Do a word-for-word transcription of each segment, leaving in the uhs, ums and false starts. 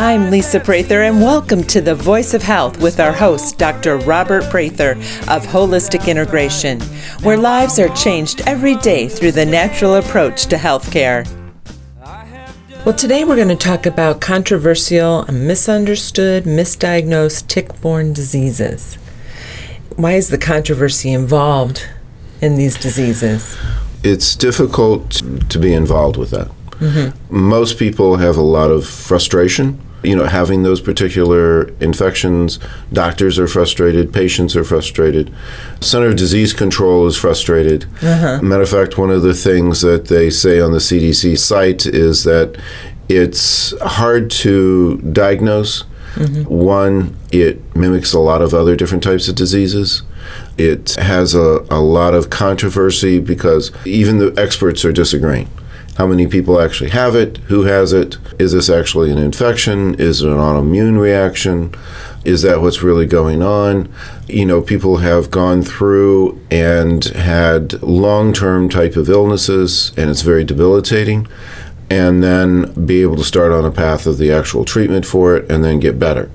I'm Lisa Prather, and welcome to The Voice of Health with our host, Doctor Robert Prather of Holistic Integration, where lives are changed every day through the natural approach to healthcare. Well, today we're going to talk about controversial, misunderstood, misdiagnosed tick-borne diseases. Why is the controversy involved in these diseases? It's difficult to be involved with that. Mm-hmm. Most people have a lot of frustration, you know, having those particular infections. Doctors are frustrated, patients are frustrated, Center of Disease Control is frustrated. Uh-huh. Matter of fact, one of the things that they say on the C D C site is that it's hard to diagnose. Mm-hmm. One, it mimics a lot of other different types of diseases. It has a, a lot of controversy because even the experts are disagreeing. How many people actually have it? Who has it? Is this actually an infection? Is it an autoimmune reaction? Is that what's really going on? You know, people have gone through and had long-term type of illnesses, and it's very debilitating, and then be able to start on a path of the actual treatment for it and then get better.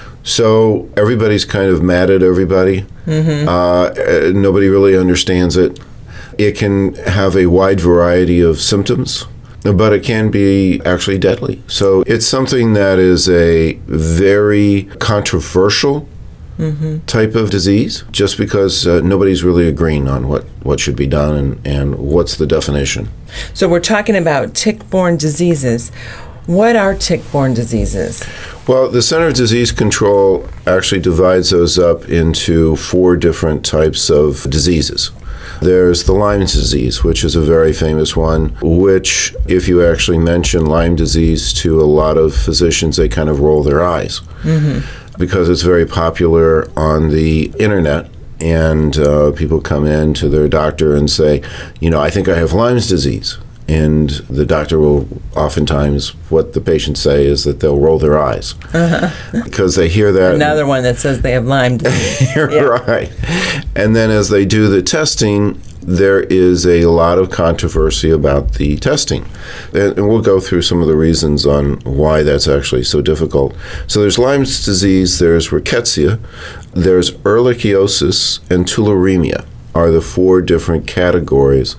So everybody's kind of mad at everybody. Mm-hmm. Uh, nobody really understands it. It can have a wide variety of symptoms, but it can be actually deadly. So it's something that is a very controversial mm-hmm. type of disease, just because uh, nobody's really agreeing on what, what should be done and, and what's the definition. So we're talking about tick-borne diseases. What are tick-borne diseases? Well, the Center of Disease Control actually divides those up into four different types of diseases. There's the Lyme disease, which is a very famous one, which if you actually mention Lyme disease to a lot of physicians, they kind of roll their eyes mm-hmm. because it's very popular on the internet. And uh, people come in to their doctor and say, you know, I think I have Lyme's disease. And the doctor will oftentimes, what the patients say is that they'll roll their eyes uh-huh. because they hear that. Another one that says they have Lyme disease. You're yeah. right. And then as they do the testing, there is a lot of controversy about the testing. And, and we'll go through some of the reasons on why that's actually so difficult. So there's Lyme's disease, there's rickettsia, there's ehrlichiosis, and tularemia are the four different categories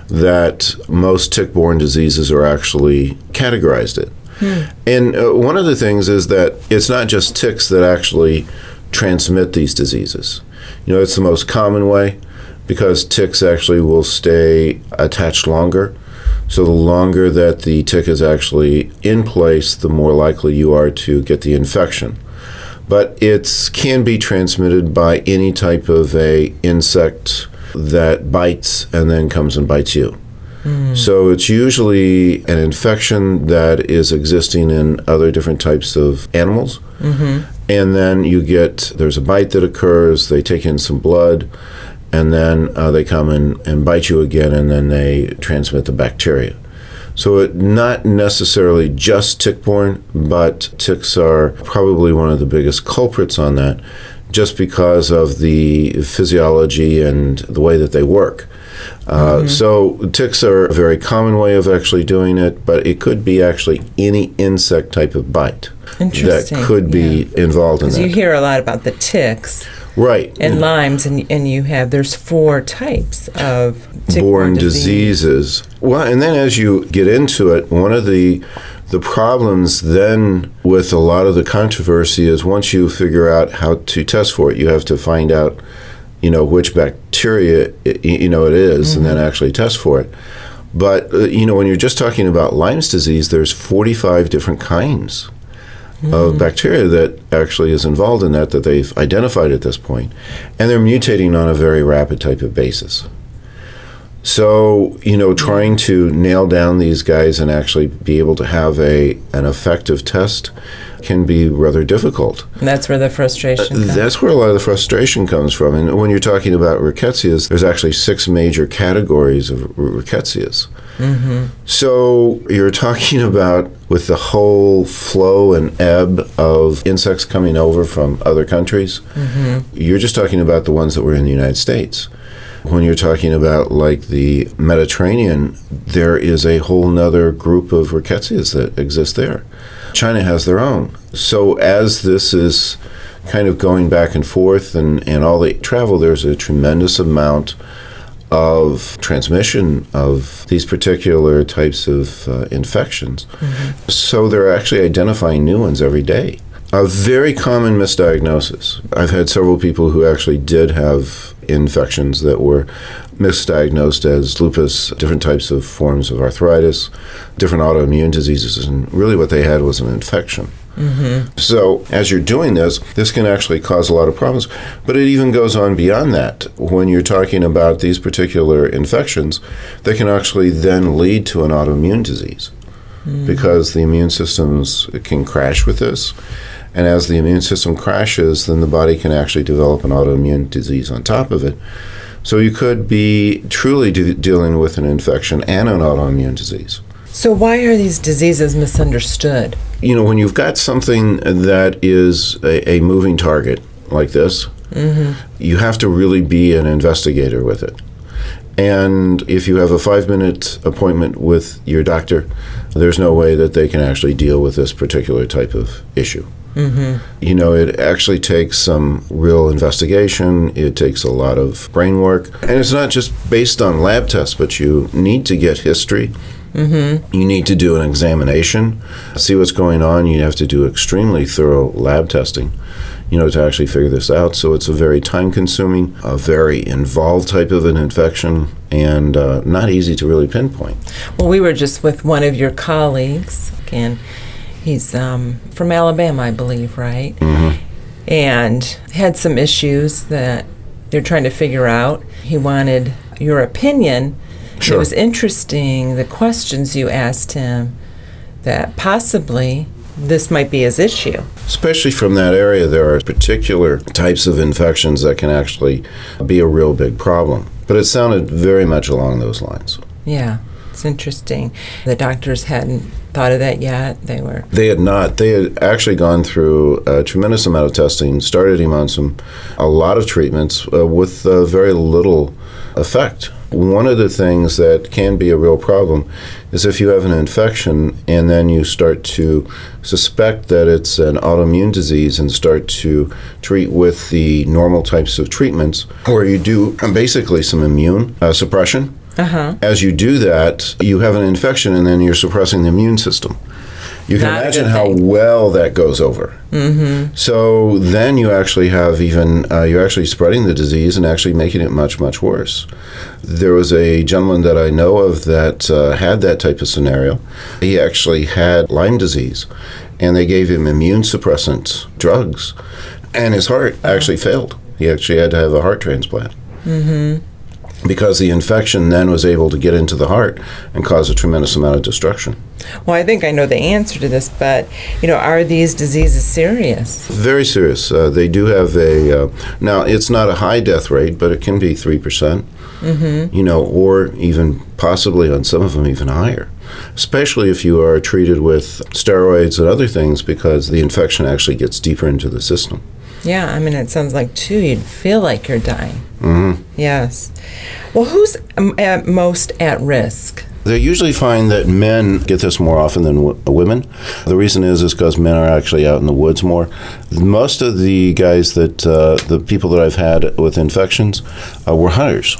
that most tick-borne diseases are actually categorized in. Hmm. And uh, one of the things is that it's not just ticks that actually transmit these diseases. You know, it's the most common way because ticks actually will stay attached longer. So the longer that the tick is actually in place, the more likely you are to get the infection. But it can be transmitted by any type of a insect that bites and then comes and bites you. Mm. So it's usually an infection that is existing in other different types of animals. Mm-hmm. And then you get, there's a bite that occurs, they take in some blood, and then uh, they come and, and bite you again, and then they transmit the bacteria. So it not necessarily just tick-borne, but ticks are probably one of the biggest culprits on that, just because of the physiology and the way that they work. Uh, mm-hmm. So ticks are a very common way of actually doing it, but it could be actually any insect type of bite that could be yeah. involved in that. Because you hear a lot about the ticks. Right. And yeah. Lyme's, and, and you have, there's four types of tick-borne diseases. Well, and then as you get into it, one of the the problems then with a lot of the controversy is once you figure out how to test for it, you have to find out, you know, which bacteria, it, you know, it is, mm-hmm. and then actually test for it. But, uh, you know, when you're just talking about Lyme's disease, there's forty-five different kinds mm. of bacteria that actually is involved in that, that they've identified at this point. And they're mutating on a very rapid type of basis. So, you know, trying to nail down these guys and actually be able to have a an effective test can be rather difficult. And that's where the frustration comes. That's where a lot of the frustration comes from. And when you're talking about rickettsia, there's actually six major categories of rickettsia. Mm-hmm. So you're talking about with the whole flow and ebb of insects coming over from other countries, mm-hmm. you're just talking about the ones that were in the United States. When you're talking about like the Mediterranean, there is a whole nother group of rickettsias that exist there. China has their own. So as this is kind of going back and forth and, and all the travel, there's a tremendous amount of transmission of these particular types of uh, infections. Mm-hmm. So they're actually identifying new ones every day. A very common misdiagnosis. I've had several people who actually did have infections that were misdiagnosed as lupus, different types of forms of arthritis, different autoimmune diseases, and really what they had was an infection. Mm-hmm. So as you're doing this, this can actually cause a lot of problems. But it even goes on beyond that. When you're talking about these particular infections, they can actually then lead to an autoimmune disease mm-hmm. because the immune systems can crash with this. And as the immune system crashes, then the body can actually develop an autoimmune disease on top of it. So you could be truly de- dealing with an infection and an autoimmune disease. So why are these diseases misunderstood? You know, when you've got something that is a, a moving target like this, mm-hmm. you have to really be an investigator with it. And if you have a five-minute appointment with your doctor, there's no way that they can actually deal with this particular type of issue. Mm-hmm. You know, it actually takes some real investigation. It takes a lot of brain work. And it's not just based on lab tests, but you need to get history. Mm-hmm. You need to do an examination, see what's going on. You have to do extremely thorough lab testing, you know, to actually figure this out. So it's a very time-consuming, a very involved type of an infection, and uh, not easy to really pinpoint. Well, we were just with one of your colleagues, and he's um, from Alabama, I believe, right? Mm-hmm. And had some issues that they're trying to figure out. He wanted your opinion. Sure. It was interesting, the questions you asked him, that possibly this might be his issue. Especially from that area, there are particular types of infections that can actually be a real big problem. But it sounded very much along those lines. Yeah, it's interesting. The doctors hadn't thought of that yet. They were... They had not. They had actually gone through a tremendous amount of testing, started him on some, a lot of treatments uh, with uh, very little effect. One of the things that can be a real problem is if you have an infection and then you start to suspect that it's an autoimmune disease and start to treat with the normal types of treatments, where you do basically some immune uh, suppression. Uh-huh. As you do that, you have an infection and then you're suppressing the immune system. You can Not imagine how well that goes over. Mm-hmm. So then you actually have even, uh, you're actually spreading the disease and actually making it much, much worse. There was a gentleman that I know of that uh, had that type of scenario. He actually had Lyme disease, and they gave him immune suppressant drugs, and his heart actually failed. He actually had to have a heart transplant. Mm-hmm. Because the infection then was able to get into the heart and cause a tremendous amount of destruction. Well, I think I know the answer to this, but, you know, are these diseases serious? Very serious. Uh, they do have a, uh, now it's not a high death rate, but it can be three percent, mm-hmm. you know, or even possibly on some of them even higher, especially if you are treated with steroids and other things, because the infection actually gets deeper into the system. Yeah, I mean, it sounds like, too, you'd feel like you're dying. Mm-hmm. Yes. Well, who's um, at most at risk? They usually find that men get this more often than w- women. The reason is is because men are actually out in the woods more. Most of the guys that, uh, the people that I've had with infections uh, were hunters.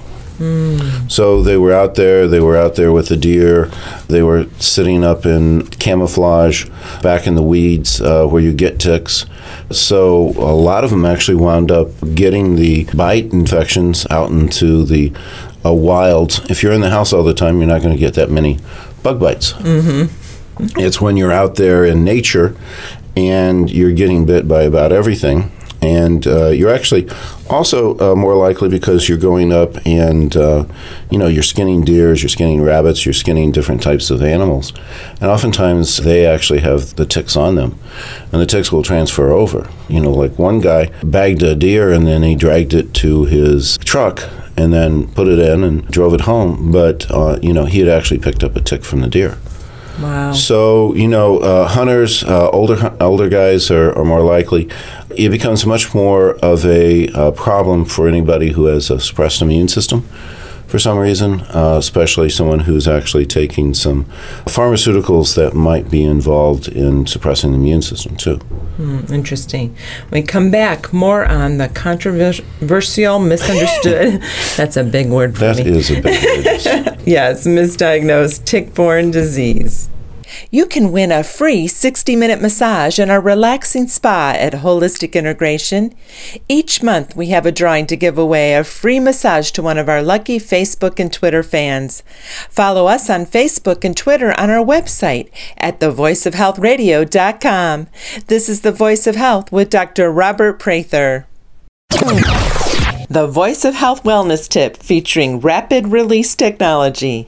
Mm. So they were out there, they were out there with the deer, they were sitting up in camouflage back in the weeds uh, where you get ticks. So a lot of them actually wound up getting the bite infections out into the uh, wilds. If you're in the house all the time, you're not going to get that many bug bites. Mm-hmm. It's when you're out there in nature and you're getting bit by about everything. And uh, you're actually also uh, more likely because you're going up and, uh, you know, you're skinning deers, you're skinning rabbits, you're skinning different types of animals. And oftentimes they actually have the ticks on them. And the ticks will transfer over. You know, like one guy bagged a deer and then he dragged it to his truck and then put it in and drove it home. But, uh, you know, he had actually picked up a tick from the deer. Wow. So, you know, uh, hunters, uh, older older guys are, are more likely. It becomes much more of a uh, problem for anybody who has a suppressed immune system for some reason, uh, especially someone who's actually taking some pharmaceuticals that might be involved in suppressing the immune system too. Hmm, interesting. When we come back, more on the controversial, misunderstood, that's a big word for That me. That is a big word. Yes, misdiagnosed tick-borne disease. You can win a free sixty-minute massage in our relaxing spa at Holistic Integration. Each month we have a drawing to give away a free massage to one of our lucky Facebook and Twitter fans. Follow us on Facebook and Twitter on our website at the voice of health radio dot com. This is The Voice of Health with Doctor Robert Prather. The Voice of Health Wellness Tip featuring rapid release technology.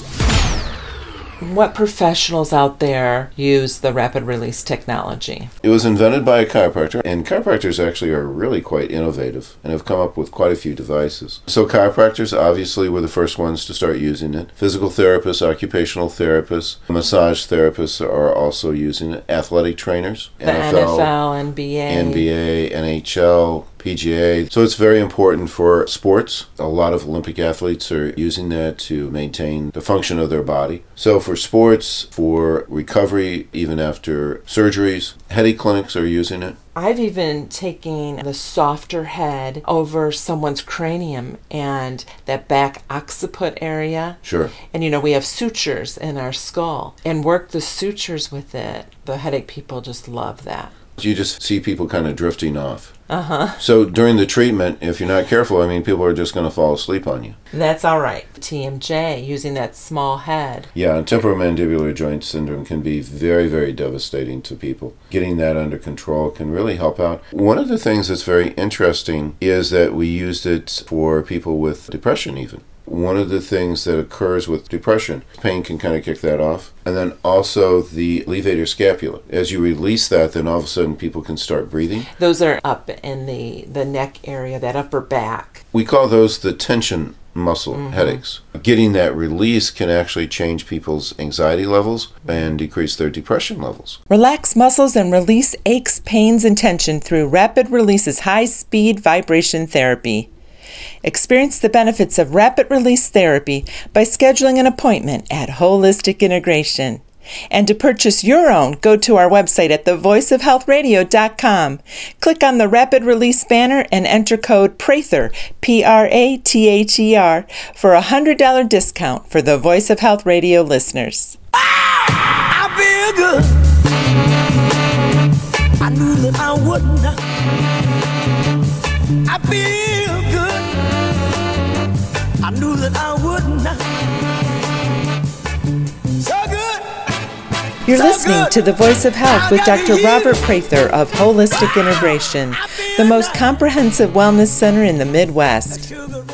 What professionals out there use the rapid release technology? It was invented by a chiropractor, and chiropractors actually are really quite innovative and have come up with quite a few devices. So chiropractors obviously were the first ones to start using it. Physical therapists, occupational therapists, massage therapists are also using it. Athletic trainers, the N F L, N B A, N B A, N H L, P G A. So it's very important for sports. A lot of Olympic athletes are using that to maintain the function of their body. So for sports, for recovery, even after surgeries, headache clinics are using it. I've even taken the softer head over someone's cranium and that back occiput area. Sure. And you know, we have sutures in our skull and work the sutures with it. The headache people just love that. You just see people kind of drifting off. Uh-huh. So during the treatment, if you're not careful, I mean, people are just going to fall asleep on you. That's all right. T M J, using that small head. Yeah, temporomandibular joint syndrome can be very, very devastating to people. Getting that under control can really help out. One of the things that's very interesting is that we used it for people with depression even. One of the things that occurs with depression, pain can kind of kick that off. And then also the levator scapula. As you release that, then all of a sudden people can start breathing. Those are up in the, the neck area, that upper back. We call those the tension muscle mm-hmm. headaches. Getting that release can actually change people's anxiety levels and decrease their depression levels. Relax muscles and release aches, pains, and tension through Rapid Release's high-speed vibration therapy. Experience the benefits of rapid release therapy by scheduling an appointment at Holistic Integration. And to purchase your own, go to our website at the voice of health radio dot com. Click on the Rapid Release banner and enter code PRATHER, P R A T H E R, for a one hundred dollars discount for the Voice of Health Radio listeners. I feel good. I knew that I wouldn't. I feel good. I knew that I wouldn't. So good. You're so listening good. to The Voice of Health with Doctor Robert Prather of Holistic Integration, the most comprehensive wellness center in the Midwest.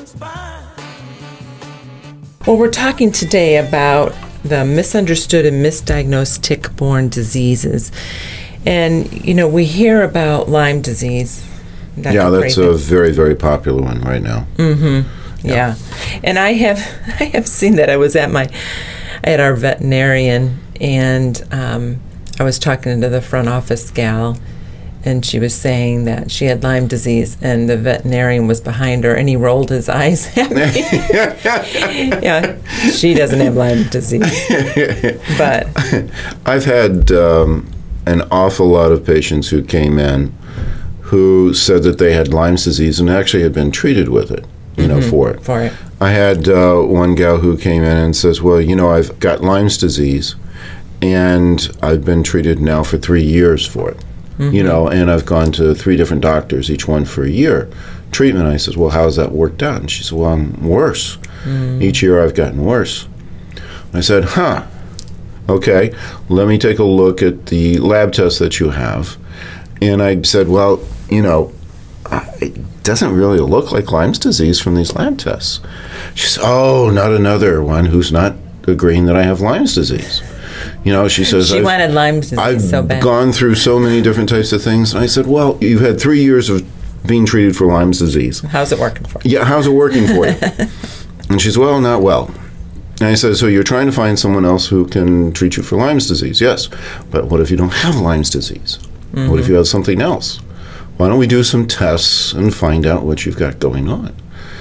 Well, we're talking today about the misunderstood and misdiagnosed tick-borne diseases. And, you know, we hear about Lyme disease. Doctor Yeah, that's Prather. a very, very popular one right now. Mm-hmm. Yeah. yeah. And I have I have seen that. I was at my at our veterinarian, and um, I was talking to the front office gal, and she was saying that she had Lyme disease, and the veterinarian was behind her, and he rolled his eyes at me. Yeah, she doesn't have Lyme disease. But I've had um, an awful lot of patients who came in who said that they had Lyme's disease and actually had been treated with it, you know, mm-hmm. for it. For it. I had uh, one gal who came in and says, well, you know, I've got Lyme's disease, and I've been treated now for three years for it, mm-hmm. you know, and I've gone to three different doctors, each one for a year treatment. I says, well, how's that worked out? And she said, well, I'm worse. Mm-hmm. Each year I've gotten worse. I said, huh, okay, let me take a look at the lab tests that you have. And I said, well, you know, it doesn't really look like Lyme's disease from these lab tests. She said, oh, not another one who's not agreeing that I have Lyme's disease. You know, she says, she I've, wanted Lyme's disease I've so bad. gone through so many different types of things. And I said, well, you've had three years of being treated for Lyme's disease. How's it working for you? Yeah, how's it working for you? And she said, well, not well. And I said, so you're trying to find someone else who can treat you for Lyme's disease? Yes. But what if you don't have Lyme's disease? Mm-hmm. What if you have something else? Why don't we do some tests and find out what you've got going on?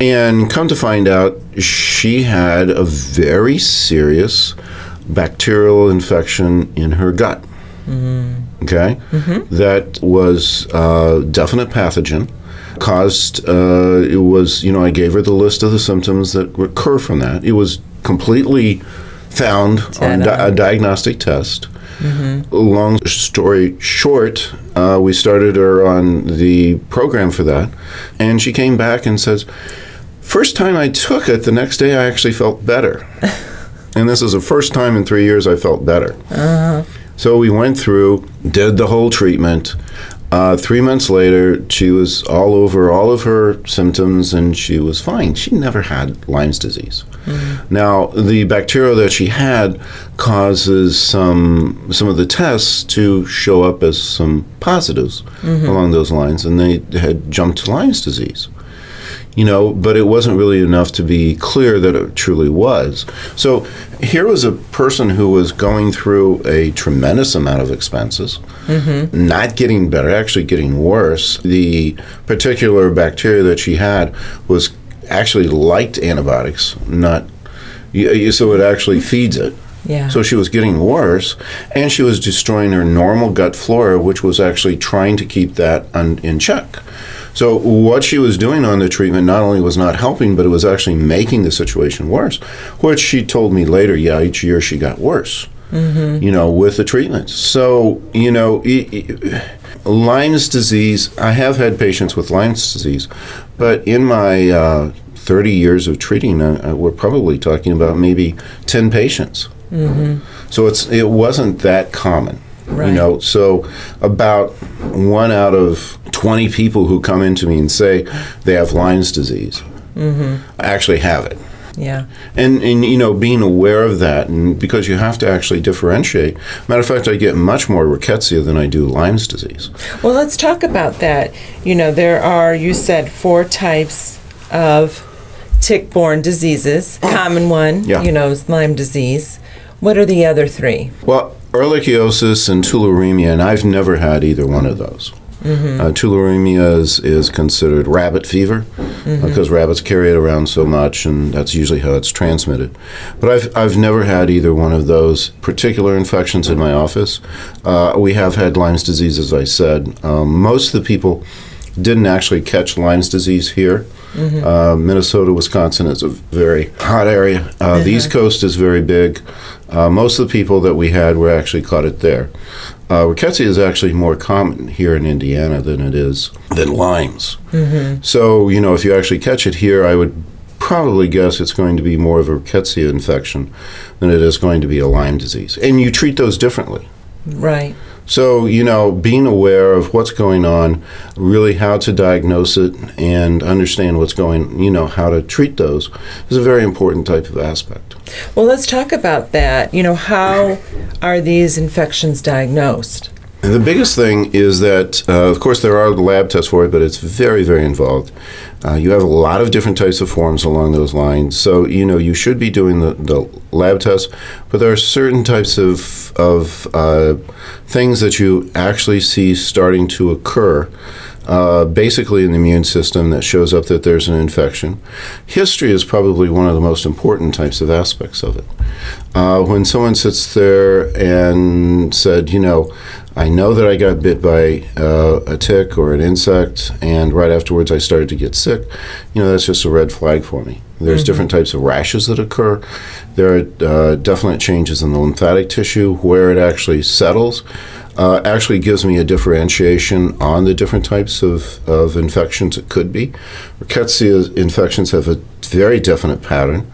And come to find out, she had a very serious bacterial infection in her gut. Mm-hmm. Okay? Mm-hmm. That was a definite pathogen. Caused, uh, it was, you know, I gave her the list of the symptoms that recur from that. It was completely found on di- a diagnostic test. Mm-hmm. Long story short, uh, we started her on the program for that, and she came back and says, first time I took it, the next day I actually felt better. And this is the first time in three years I felt better. Uh-huh. So we went through, did the whole treatment. Uh, three months later, she was all over all of her symptoms, and she was fine. She never had Lyme's disease. Mm-hmm. Now, the bacteria that she had causes some some of the tests to show up as some positives mm-hmm. along those lines, and they had jumped to Lyme's disease. You know, but it wasn't really enough to be clear that it truly was. So here was a person who was going through a tremendous amount of expenses, mm-hmm. not getting better, actually getting worse. The particular bacteria that she had was actually liked antibiotics, not so it actually feeds it. Yeah. So she was getting worse, and she was destroying her normal gut flora, which was actually trying to keep that un- in check. So what she was doing on the treatment not only was not helping, but it was actually making the situation worse, which she told me later, yeah, each year she got worse, mm-hmm. you know, with the treatment. So, you know, it, it, Lyme's disease, I have had patients with Lyme's disease, but in my uh, thirty years of treating, uh, we're probably talking about maybe ten patients. Mm-hmm. So it's it wasn't that common. Right. You know, so about one out of twenty people who come into me and say they have Lyme's disease mm-hmm. actually have it. Yeah. And, and, you know, being aware of that, and because you have to actually differentiate. Matter of fact, I get much more rickettsia than I do Lyme's disease. Well, let's talk about that. You know, there are, you said, four types of tick-borne diseases. Common one, yeah. you know, is Lyme disease. What are the other three? Well, ehrlichiosis and tularemia, and I've never had either one of those. Mm-hmm. Uh, tularemia is, is considered rabbit fever mm-hmm. because rabbits carry it around so much, and that's usually how it's transmitted. But I've I've never had either one of those particular infections in my office. Uh, we have had Lyme's disease, as I said. Um, most of the people didn't actually catch Lyme's disease here. Mm-hmm. Uh, Minnesota, Wisconsin is a very hot area. Uh, mm-hmm. The East Coast is very big. Uh, most of the people that we had were actually caught it there. Uh, rickettsia is actually more common here in Indiana than it is than Lyme's. Mm-hmm. So, you know, if you actually catch it here, I would probably guess it's going to be more of a rickettsia infection than it is going to be a Lyme disease. And you treat those differently. Right. So, you know, being aware of what's going on, really how to diagnose it and understand what's going, you know, how to treat those is a very important type of aspect. Well, let's talk about that. You know, how are these infections diagnosed? And the biggest thing is that, uh, of course, there are lab tests for it, but it's very, very involved. Uh, you have a lot of different types of forms along those lines. So, you know, you should be doing the, the lab tests, but there are certain types of, of uh, things that you actually see starting to occur, uh, basically in the immune system that shows up that there's an infection. History is probably one of the most important types of aspects of it. Uh, when someone sits there and said, you know, I know that I got bit by uh, a tick or an insect, and right afterwards I started to get sick, you know, that's just a red flag for me. There's mm-hmm. different types of rashes that occur. There are uh, definite changes in the lymphatic tissue where it actually settles. Uh, actually gives me a differentiation on the different types of, of infections it could be. Rickettsia infections have a very definite pattern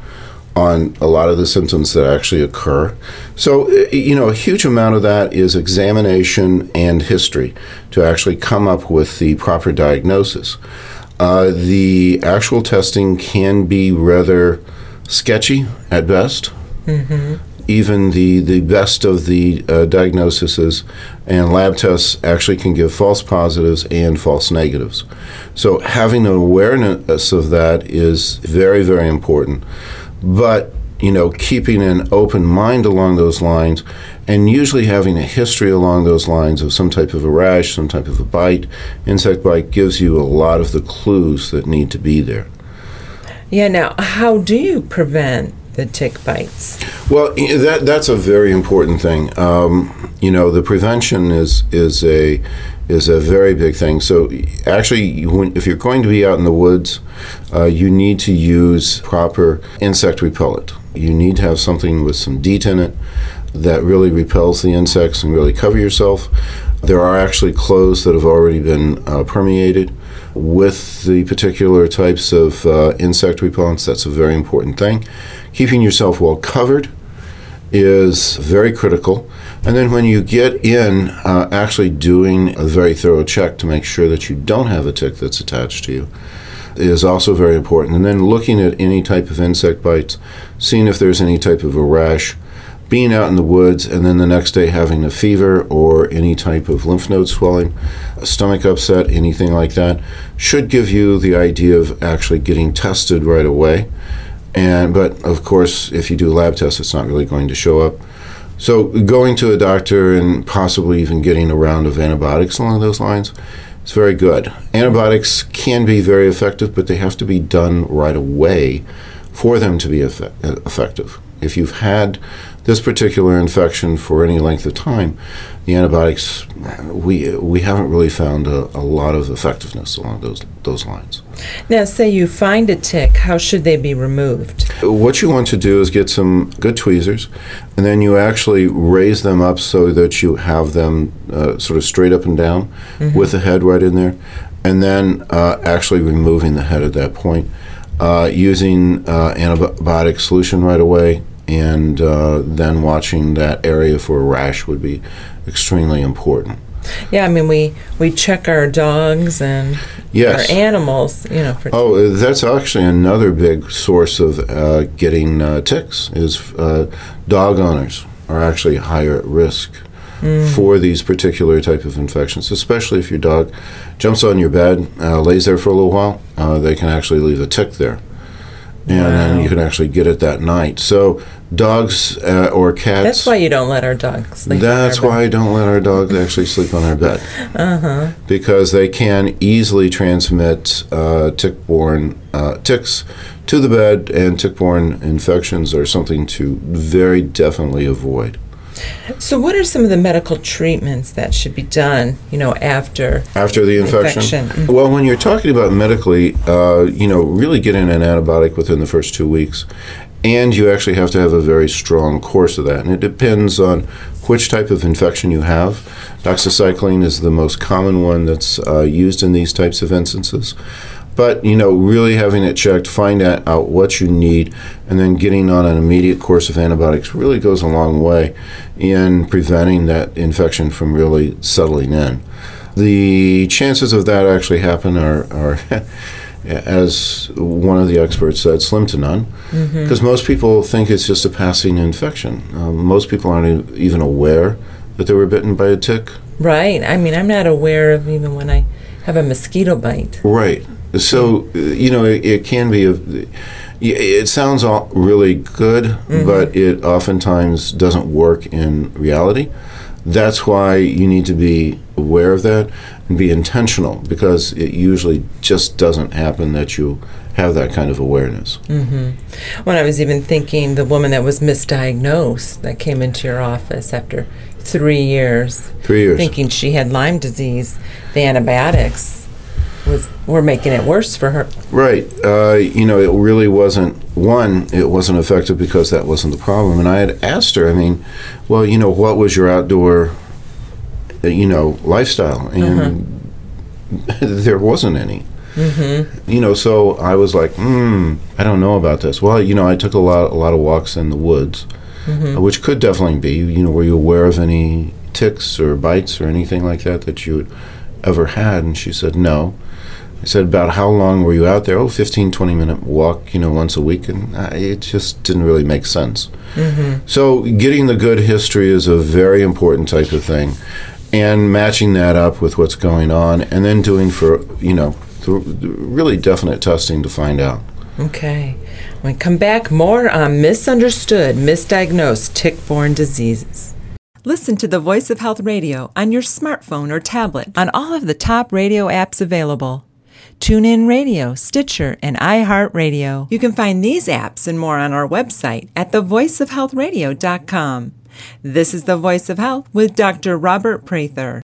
on a lot of the symptoms that actually occur. So, you know, a huge amount of that is examination and history to actually come up with the proper diagnosis. Uh, the actual testing can be rather sketchy at best. Mm-hmm. Even the, the best of the uh, diagnoses and lab tests actually can give false positives and false negatives. So having an awareness of that is very, very important. But, you know, keeping an open mind along those lines and usually having a history along those lines of some type of a rash, some type of a bite, insect bite, gives you a lot of the clues that need to be there. Yeah, now, how do you prevent the tick bites? Well, i- that that's a very important thing. Um, you know, the prevention is is a is a very big thing. So, actually, you- when, if you're going to be out in the woods, uh, you need to use proper insect repellent. You need to have something with some DEET in it that really repels the insects and really cover yourself. There are actually clothes that have already been uh, permeated with the particular types of uh, insect repellents. That's a very important thing. Keeping yourself well covered is very critical. And then when you get in, uh, actually doing a very thorough check to make sure that you don't have a tick that's attached to you is also very important. And then looking at any type of insect bites, seeing if there's any type of a rash, being out in the woods, and then the next day having a fever or any type of lymph node swelling, a stomach upset, anything like that, should give you the idea of actually getting tested right away. And but of course, if you do lab tests, it's not really going to show up. So going to a doctor and possibly even getting a round of antibiotics along those lines, it's very good. Antibiotics can be very effective, but they have to be done right away for them to be effe- effective. If you've had this particular infection for any length of time, the antibiotics, we we haven't really found a, a lot of effectiveness along those those lines. Now, say you find a tick, how should they be removed? What you want to do is get some good tweezers, and then you actually raise them up so that you have them uh, sort of straight up and down mm-hmm. with the head right in there, and then uh, actually removing the head at that point, uh, using uh, antibiotic solution right away, and uh, then watching that area for a rash would be extremely important. Yeah, I mean, we, we check our dogs and yes. our animals, you know. For oh, that's actually another big source of uh, getting uh, ticks is uh, dog owners are actually higher at risk mm. for these particular type of infections, especially if your dog jumps on your bed, uh, lays there for a little while, uh, they can actually leave a tick there. And wow. then you can actually get it that night. So dogs uh, or cats... That's why you don't let our dogs sleep That's on our why I don't let our dogs actually sleep on our bed. Uh-huh. Because they can easily transmit uh, tick-borne uh, ticks to the bed, and tick-borne infections are something to very definitely avoid. So what are some of the medical treatments that should be done, you know, after after the infection? infection? Mm-hmm. Well, when you're talking about medically, uh, you know, really getting an antibiotic within the first two weeks, and you actually have to have a very strong course of that, and it depends on which type of infection you have. Doxycycline is the most common one that's uh, used in these types of instances. But, you know, really having it checked, find out, out what you need, and then getting on an immediate course of antibiotics really goes a long way in preventing that infection from really settling in. The chances of that actually happen are, are as one of the experts said, slim to none, because mm-hmm. most people think it's just a passing infection. Um, most people aren't even aware that they were bitten by a tick. Right. I mean, I'm not aware of even when I have a mosquito bite. Right. So, you know, it, it can be, a, it sounds all really good, mm-hmm. but it oftentimes doesn't work in reality. That's why you need to be aware of that and be intentional, because it usually just doesn't happen that you have that kind of awareness. Mm-hmm. When I was even thinking the woman that was misdiagnosed that came into your office after three years, three years, thinking she had Lyme disease, the antibiotics was were making it worse for her. Right. Uh, you know, it really wasn't, one, it wasn't effective because that wasn't the problem. And I had asked her, I mean, well, you know, what was your outdoor, you know, lifestyle? And uh-huh. there wasn't any. Mm-hmm. You know, so I was like, hmm, I don't know about this. Well, you know, I took a lot, a lot of walks in the woods, mm-hmm. uh, which could definitely be, you know, were you aware of any ticks or bites or anything like that that you had ever had? And she said, no. I said, about how long were you out there? Oh, fifteen, twenty minute walk, you know, once a week. And uh, it just didn't really make sense. Mm-hmm. So getting the good history is a very important type of thing. And matching that up with what's going on, and then doing for, you know, the, the really definite testing to find out. Okay. When we come back, more on misunderstood, misdiagnosed tick-borne diseases. Listen to the Voice of Health Radio on your smartphone or tablet on all of the top radio apps available. TuneIn Radio, Stitcher, and iHeartRadio. You can find these apps and more on our website at the voice of health radio dot com. This is The Voice of Health with Doctor Robert Prather.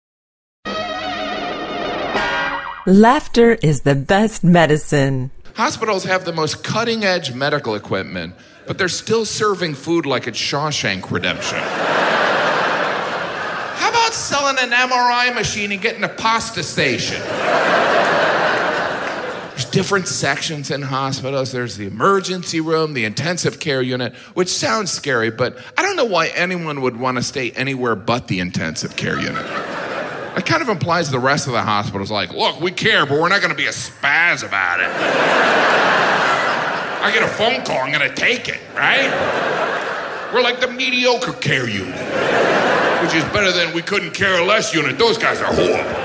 Laughter is the best medicine. Hospitals have the most cutting-edge medical equipment, but they're still serving food like it's Shawshank Redemption. How about selling an M R I machine and getting a pasta station? There's different sections in hospitals. There's the emergency room, the intensive care unit, which sounds scary, but I don't know why anyone would want to stay anywhere but the intensive care unit. It kind of implies the rest of the hospital's like, look, we care, but we're not going to be a spaz about it. I get a phone call, I'm going to take it, right? We're like the mediocre care unit, which is better than we couldn't care less unit. Those guys are horrible.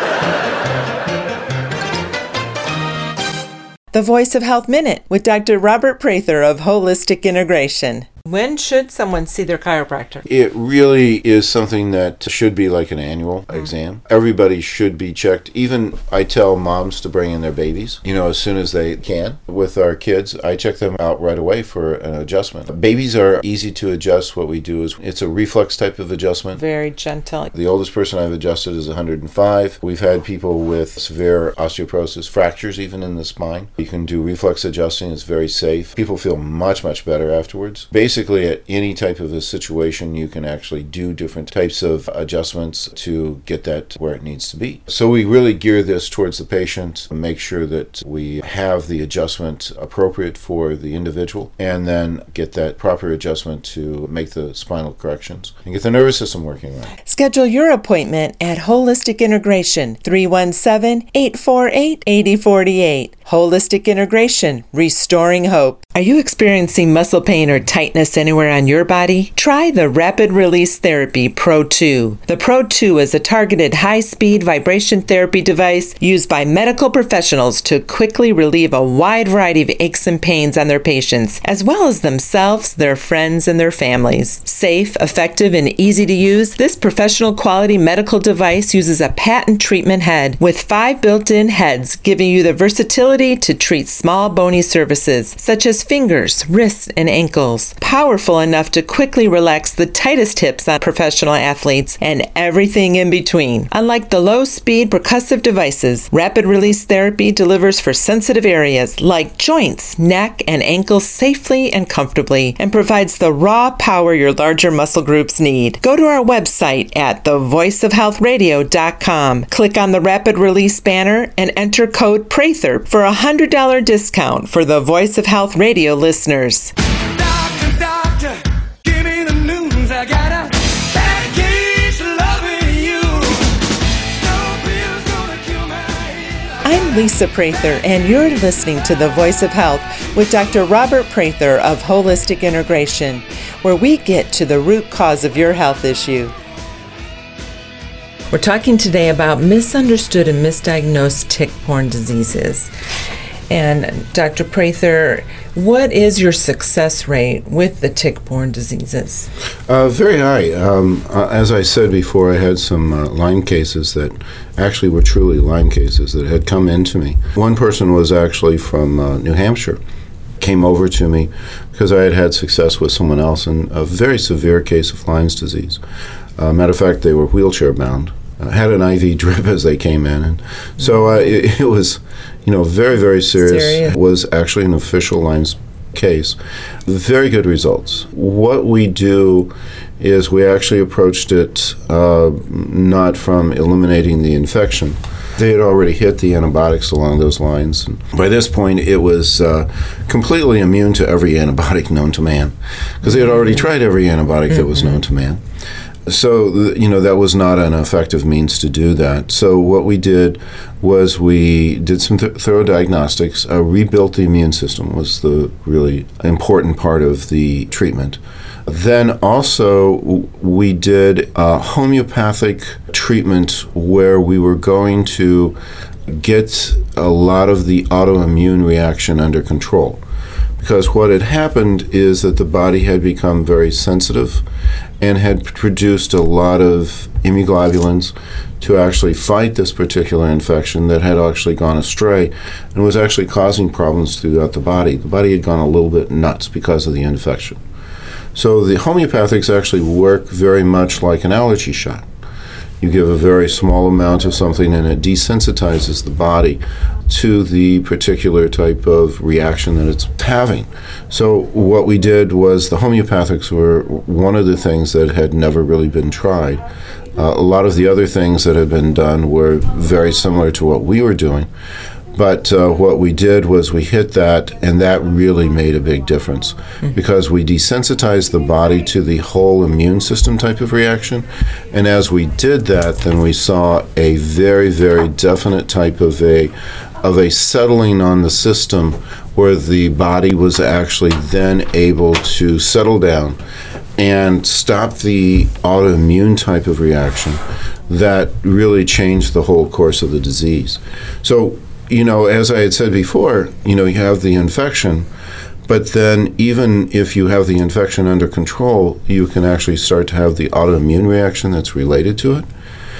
The Voice of Health Minute with Doctor Robert Prather of Holistic Integration. When should someone see their chiropractor? It really is something that should be like an annual exam. Everybody should be checked. Even I tell moms to bring in their babies, you know, as soon as they can. With our kids, I check them out right away for an adjustment. Babies are easy to adjust. What we do is it's a reflex type of adjustment. Very gentle. The oldest person I've adjusted is one hundred five. We've had people with severe osteoporosis, fractures even in the spine. You can do reflex adjusting. It's very safe. People feel much, much better afterwards. Basically, Basically, at any type of a situation, you can actually do different types of adjustments to get that where it needs to be. So we really gear this towards the patient, make sure that we have the adjustment appropriate for the individual, and then get that proper adjustment to make the spinal corrections and get the nervous system working right. Schedule your appointment at Holistic Integration, three one seven, eight four eight, eight zero four eight. Holistic Integration, restoring hope. Are you experiencing muscle pain or tightness anywhere on your body? Try the Rapid Release Therapy Pro two. The Pro two is a targeted high-speed vibration therapy device used by medical professionals to quickly relieve a wide variety of aches and pains on their patients, as well as themselves, their friends, and their families. Safe, effective, and easy to use, this professional quality medical device uses a patent treatment head with five built-in heads, giving you the versatility to treat small bony surfaces such as fingers, wrists, and ankles. Powerful enough to quickly relax the tightest hips on professional athletes and everything in between. Unlike the low-speed percussive devices, Rapid Release Therapy delivers for sensitive areas like joints, neck, and ankles safely and comfortably, and provides the raw power your larger muscle groups need. Go to our website at the voice of health radio dot com. Click on the Rapid Release banner and enter code Prather for a one hundred dollars discount for the Voice of Health Radio listeners. Doctor, doctor, give me the news. I got a bad case of loving you. No pill's gonna kill my... I'm Lisa Prather, and you're listening to The Voice of Health with Doctor Robert Prather of Holistic Integration, where we get to the root cause of your health issue. We're talking today about misunderstood and misdiagnosed tick-borne diseases. And Doctor Prather, what is your success rate with the tick-borne diseases? Uh, very high. Um, uh, as I said before, I had some uh, Lyme cases that actually were truly Lyme cases that had come into me. One person was actually from uh, New Hampshire, came over to me because I had had success with someone else in a very severe case of Lyme's disease. Uh, matter of fact, they were wheelchair bound. Uh, had an I V drip as they came in, and so uh, it, it was, you know, very, very serious. serious. It was actually an official Lyme's case. Very good results. What we do is we actually approached it uh, not from eliminating the infection. They had already hit the antibiotics along those lines. And by this point, it was uh, completely immune to every antibiotic known to man, because they had already tried every antibiotic mm-hmm. that was known to man. So, you know, that was not an effective means to do that. So what we did was we did some th- thorough diagnostics, uh, rebuilt the immune system was the really important part of the treatment. Then also we did a homeopathic treatment where we were going to get a lot of the autoimmune reaction under control. Because what had happened is that the body had become very sensitive and had produced a lot of immunoglobulins to actually fight this particular infection that had actually gone astray and was actually causing problems throughout the body. The body had gone a little bit nuts because of the infection. So the homeopathics actually work very much like an allergy shot. You give a very small amount of something and it desensitizes the body to the particular type of reaction that it's having. So what we did was the homeopathics were one of the things that had never really been tried. Uh, a lot of the other things that had been done were very similar to what we were doing. But uh, what we did was we hit that, and that really made a big difference mm-hmm. because we desensitized the body to the whole immune system type of reaction. And as we did that, then we saw a very, very definite type of a of a settling on the system where the body was actually then able to settle down and stop the autoimmune type of reaction that really changed the whole course of the disease. So, you know, as I had said before, you know, you have the infection, but then even if you have the infection under control, you can actually start to have the autoimmune reaction that's related to it.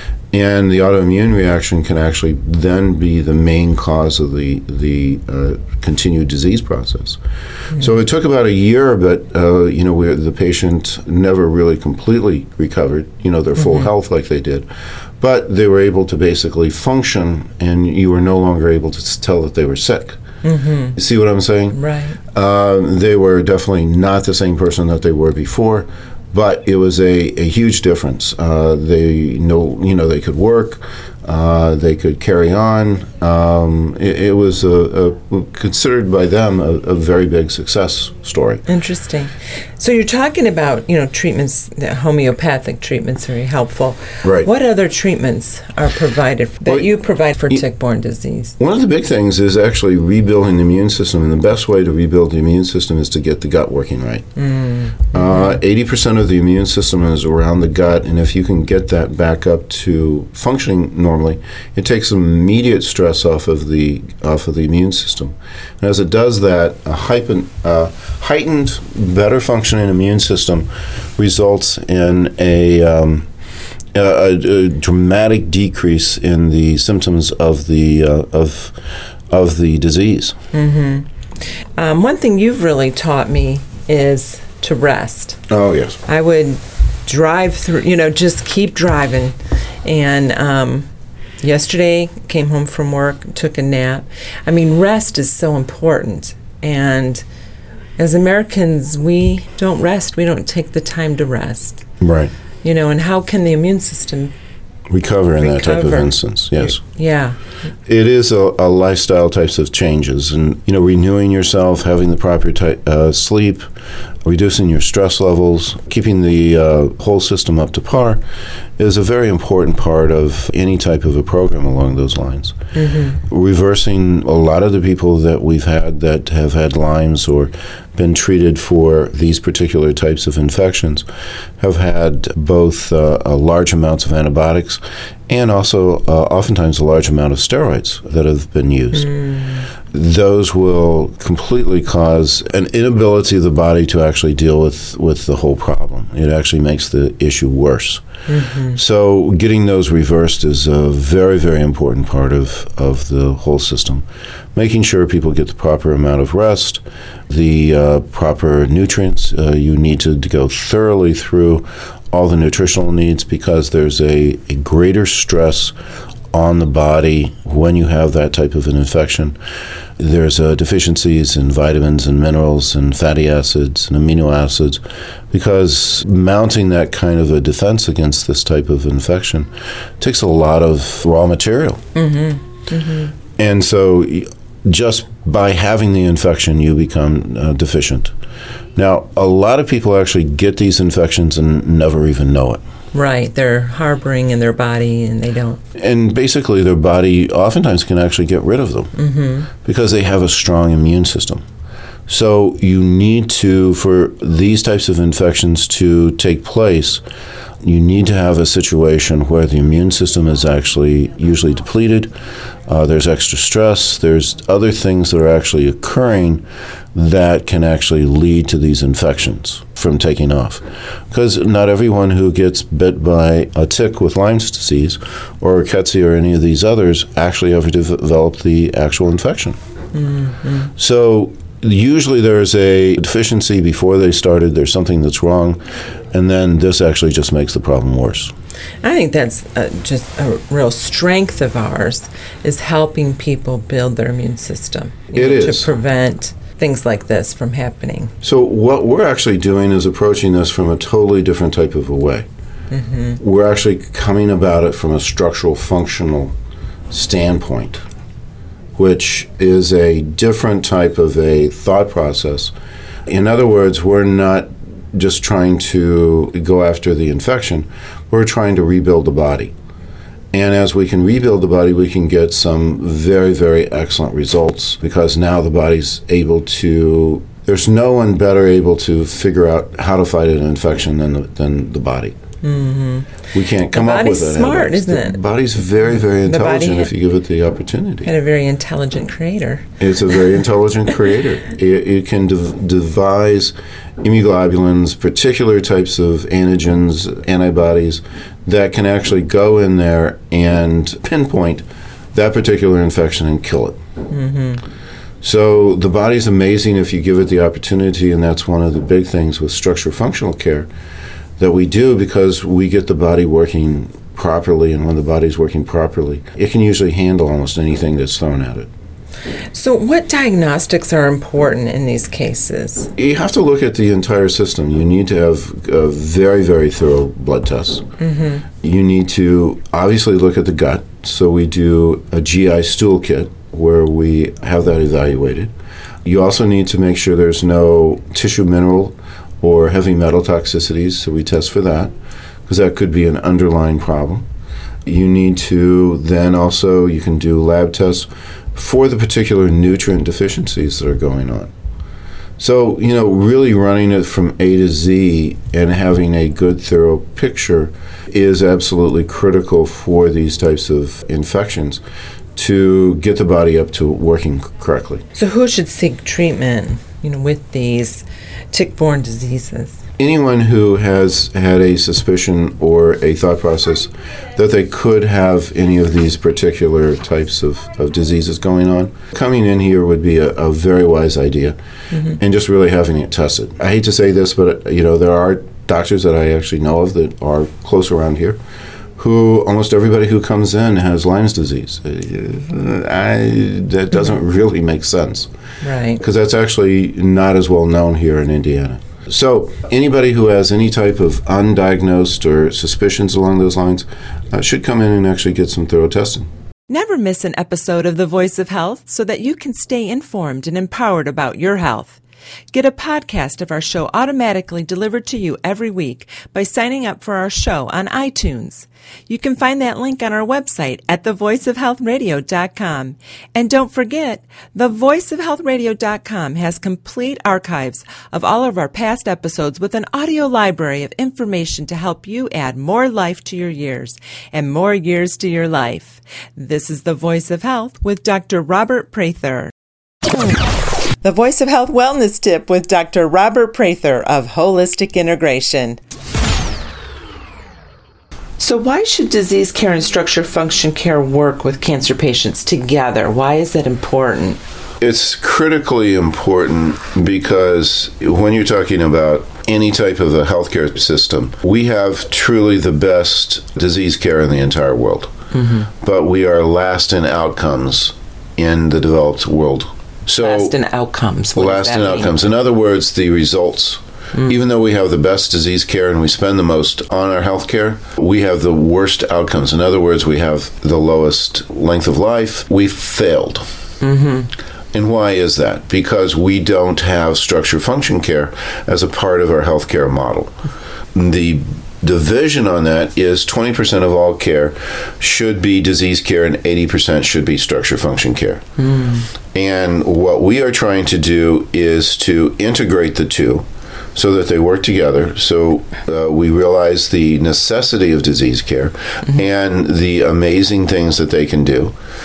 And the autoimmune reaction can actually then be the main cause of the the uh, continued disease process. Mm-hmm. So it took about a year, but uh, you know, where the patient never really completely recovered, you know, their full mm-hmm. health like they did, but they were able to basically function, and you were no longer able to tell that they were sick. Mm-hmm. You see what I'm saying? Right. Uh, they were definitely not the same person that they were before. But it was a, a huge difference. Uh, they know, you know, they could work, uh, they could carry on. Um, it, it was a, a, considered by them a, a very big success story. Interesting. So you're talking about, you know, treatments, the homeopathic treatments, very helpful. Right. What other treatments are provided that well, you provide for tick-borne disease? One of the big things is actually rebuilding the immune system, and the best way to rebuild the immune system is to get the gut working right. Mm-hmm. Uh, eighty percent of the immune system is around the gut, and if you can get that back up to functioning normally, it takes immediate stress off of the off of the immune system. And as it does that, a hypen, uh, heightened, better functioning immune system results in a, um, a, a dramatic decrease in the symptoms of the uh, of of the disease. Mm-hmm. Um, one thing you've really taught me is to rest. Oh, yes. I would drive through, you know, just keep driving. And um, yesterday, came home from work, took a nap. I mean, rest is so important. And as Americans, we don't rest. We don't take the time to rest. Right. You know, and how can the immune system recover in recover? that type of instance? Yes. Yeah. It is a, a lifestyle types of changes, and you know, renewing yourself, having the proper ty- uh, sleep, reducing your stress levels, keeping the uh, whole system up to par is a very important part of any type of a program along those lines. Mm-hmm. Reversing a lot of the people that we've had that have had Lyme's or been treated for these particular types of infections have had both uh, a large amounts of antibiotics and also uh, oftentimes a large amount of steroids that have been used. Mm. Those will completely cause an inability of the body to actually deal with, with the whole problem. It actually makes the issue worse. Mm-hmm. So getting those reversed is a very, very important part of, of the whole system. Making sure people get the proper amount of rest, the uh, proper nutrients. Uh, you need to, to go thoroughly through all the nutritional needs because there's a, a greater stress on the body when you have that type of an infection. There's uh, deficiencies in vitamins and minerals and fatty acids and amino acids because mounting that kind of a defense against this type of infection takes a lot of raw material. Mm-hmm. Mm-hmm. And so just by having the infection, you become uh, deficient. Now, a lot of people actually get these infections and never even know it. Right, they're harboring in their body and they don't. And basically their body oftentimes can actually get rid of them mm-hmm. because they have a strong immune system. So you need to, for these types of infections to take place, you need to have a situation where the immune system is actually usually depleted. Uh, there's extra stress. There's other things that are actually occurring that can actually lead to these infections. from taking off. Because not everyone who gets bit by a tick with Lyme's disease or rickettsia or any of these others actually ever develop the actual infection. Mm-hmm. So usually there's a deficiency before they started, there's something that's wrong, and then this actually just makes the problem worse. I think that's uh, just a real strength of ours, is helping people build their immune system. You It know, is. To prevent things like this from happening. So what we're actually doing is approaching this from a totally different type of a way. Mm-hmm. We're actually coming about it from a structural functional standpoint, which is a different type of a thought process. In other words, we're not just trying to go after the infection, we're trying to rebuild the body. And as we can rebuild the body, we can get some very, very excellent results, because now the body's able to, there's no one better able to figure out how to fight an infection than the, than the body. Mm-hmm. We can't come up with body's it. smart, isn't it? The body's very, very The body intelligent ha- if you give it the opportunity. Had a very intelligent creator. It's a very intelligent creator. It, it can dev- devise immunoglobulins, particular types of antigens, antibodies, that can actually go in there and pinpoint that particular infection and kill it. Mm-hmm. So the body's amazing if you give it the opportunity, and that's one of the big things with structure functional care that we do, because we get the body working properly, and when the body's working properly, it can usually handle almost anything that's thrown at it. So what diagnostics are important in these cases? You have to look at the entire system. You need to have a very, very thorough blood tests. Mm-hmm. You need to obviously look at the gut. So we do a G I stool kit where we have that evaluated. You also need to make sure there's no tissue mineral or heavy metal toxicities, so we test for that, because that could be an underlying problem. You need to then also, you can do lab tests for the particular nutrient deficiencies that are going on. So, you know, really running it from A to Z and having a good, thorough picture is absolutely critical for these types of infections to get the body up to working correctly. So who should seek treatment, you know, with these tick-borne diseases? Anyone who has had a suspicion or a thought process that they could have any of these particular types of, of diseases going on, coming in here would be a, a very wise idea, mm-hmm. and just really having it tested. I hate to say this, but you know, there are doctors that I actually know of that are close around here who almost everybody who comes in has Lyme's disease. I, that doesn't really make sense. Right. Because that's actually not as well known here in Indiana. So anybody who has any type of undiagnosed or suspicions along those lines uh, should come in and actually get some thorough testing. Never miss an episode of The Voice of Health so that you can stay informed and empowered about your health. Get a podcast of our show automatically delivered to you every week by signing up for our show on iTunes. You can find that link on our website at the voice of health radio dot com. And don't forget, the voice of health radio dot com has complete archives of all of our past episodes with an audio library of information to help you add more life to your years and more years to your life. This is The Voice of Health with Doctor Robert Prather. The Voice of Health Wellness Tip with Doctor Robert Prather of Holistic Integration. So why should disease care and structure function care work with cancer patients together? Why is that important? It's critically important because when you're talking about any type of a healthcare system, we have truly the best disease care in the entire world. Mm-hmm. But we are last in outcomes in the developed world. So last in outcomes. What last does in that mean? outcomes. In other words, the results. Mm. Even though we have the best disease care and we spend the most on our health care, we have the worst outcomes. In other words, we have the lowest length of life. We failed. Mm-hmm. And why is that? Because we don't have structure function care as a part of our health care model. The division on that is twenty percent of all care should be disease care and eighty percent should be structure function care. Mm. And what we are trying to do is to integrate the two so that they work together. So uh, we realize the necessity of disease care mm-hmm. and the amazing things that they can do.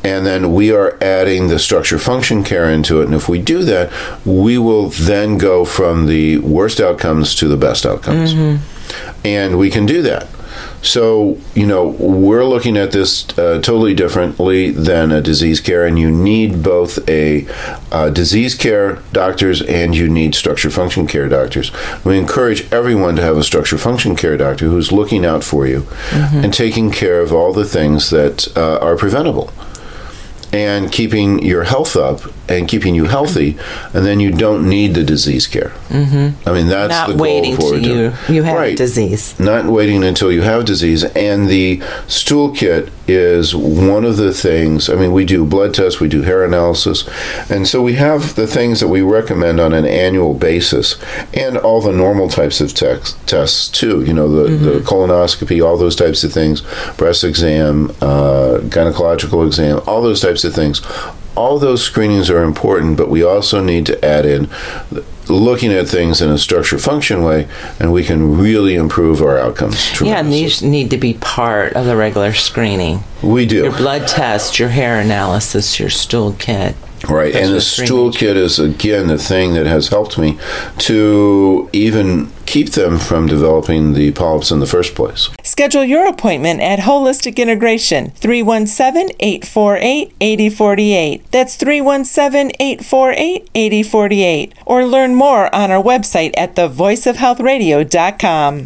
And then we are adding the structure function care into it. And if we do that, we will then go from the worst outcomes to the best outcomes. Mm-hmm. And we can do that. So, you know, we're looking at this uh, totally differently than a disease care, and you need both a uh, disease care doctors and you need structure function care doctors. We encourage everyone to have a structure function care doctor who's looking out for you mm-hmm. and taking care of all the things that uh, are preventable and keeping your health up and keeping you healthy, and then you don't need the disease care. Mm-hmm. I mean, that's Not the goal waiting for till you, you have right. disease. Not waiting until you have disease. And the stool kit is one of the things. I mean, we do blood tests, we do hair analysis, and so we have the things that we recommend on an annual basis, and all the normal types of tex- tests too. You know, the, mm-hmm. the colonoscopy, all those types of things, breast exam, uh, gynecological exam, all those types of things. All those screenings are important, but we also need to add in looking at things in a structure function way, and we can really improve our outcomes. Yeah, and these need to be part of the regular screening. We do. Your blood test, your hair analysis, your stool kit. Right, and the stool kit is, again, the thing that has helped me to even keep them from developing the polyps in the first place. Schedule your appointment at Holistic Integration, three one seven, eight four eight, eight zero four eight. That's three one seven, eight four eight, eight zero four eight. Or learn more on our website at the voice of health radio dot com.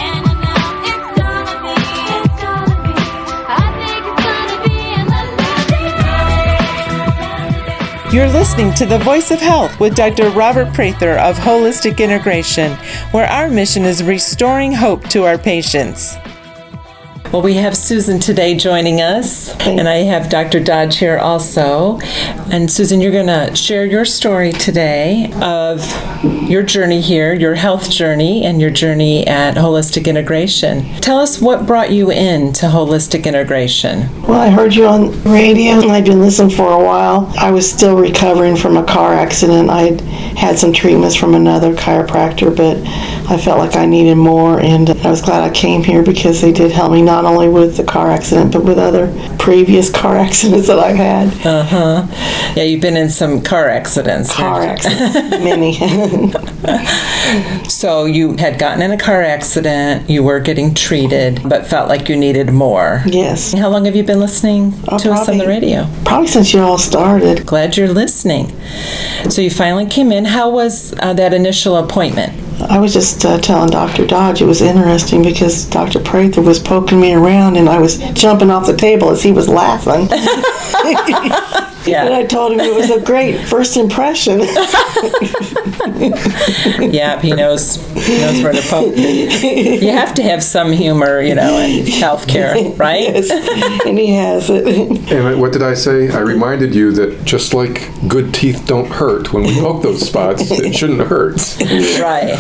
You're listening to The Voice of Health with Doctor Robert Prather of Holistic Integration, where our mission is restoring hope to our patients. Well, we have Susan today joining us, and I have Doctor Dodge here also. And Susan, you're going to share your story today of your journey here, your health journey, and your journey at Holistic Integration. Tell us what brought you into Holistic Integration. Well, I heard you on radio, and I'd been listening for a while. I was still recovering from a car accident. I had had some treatments from another chiropractor, but I felt like I needed more, and I was glad I came here because they did help me not only with the car accident, but with other previous car accidents that I've had. Uh-huh. Yeah, you've been in some car accidents. Car accidents, many. So you had gotten in a car accident, you were getting treated, but felt like you needed more. Yes. How long have you been listening oh, to probably, us on the radio? Probably since you all started. Glad you're listening. So you finally came in. How was uh, that initial appointment? I was just uh, telling Doctor Dodge it was interesting because Doctor Prather was poking me around and I was jumping off the table as he was laughing. Yeah. And I told him it was a great first impression. Yeah, he knows he knows where to poke. You have to have some humor, you know, in healthcare, right? Yes, and he has it. And what did I say? I reminded you that just like good teeth don't hurt, when we poke those spots, it shouldn't hurt. Right.